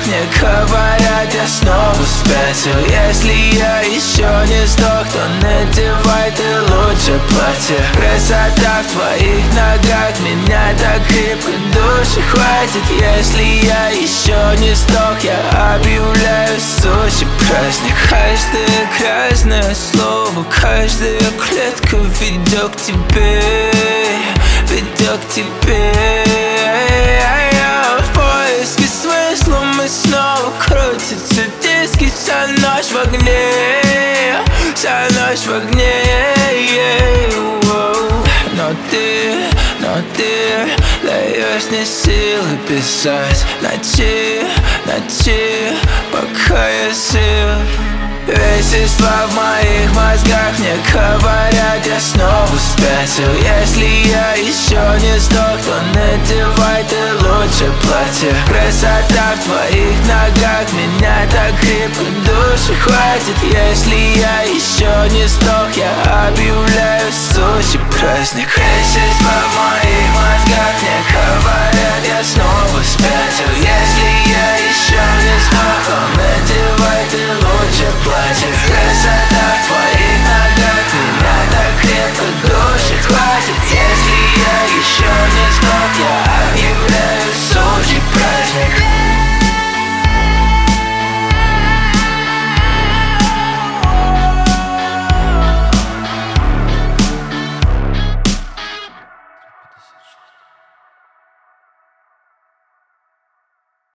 мозгах мне говорят, я снова спятил. Если я еще не сдох, то надевай ты лучше платье. Красота в твоих ногах меня так крепко души хватит. Если я еще не сдох, я объявляю сущий праздник. Каждое грязное слово, каждая клетка ведет к тебе, ведет к тебе. В поиске смысла мы снова крутятся диски. Вся ночь в огне, вся ночь в огне. Но ты даешь мне силы писать ночи, пока я жив. Вещества в моих мозгах мне говорят, я снова спятил. Если я еще не сдох, то надевай ты лучше платье. Красота в твоих ногах меня так крепко души хватит. Если я еще не сдох, я объявляю сущий праздник. Вещества в моих мозгах мне говорят, я снова спятил. Если